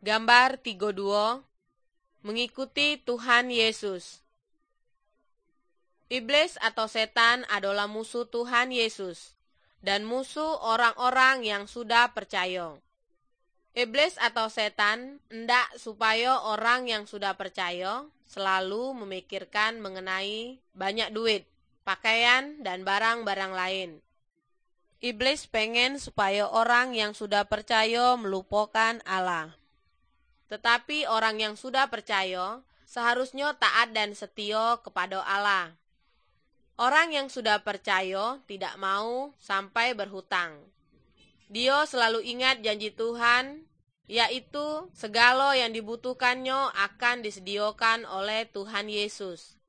Gambar 32, mengikuti Tuhan Yesus. Iblis atau setan adalah musuh Tuhan Yesus dan musuh orang-orang yang sudah percaya. Iblis atau setan hendak supaya orang yang sudah percaya selalu memikirkan mengenai banyak duit, pakaian, dan barang-barang lain. Iblis pengen supaya orang yang sudah percaya melupakan Allah. Tetapi orang yang sudah percaya seharusnya taat dan setia kepada Allah. Orang yang sudah percaya tidak mau sampai berhutang. Dia selalu ingat janji Tuhan, yaitu segala yang dibutuhkannya akan disediakan oleh Tuhan Yesus.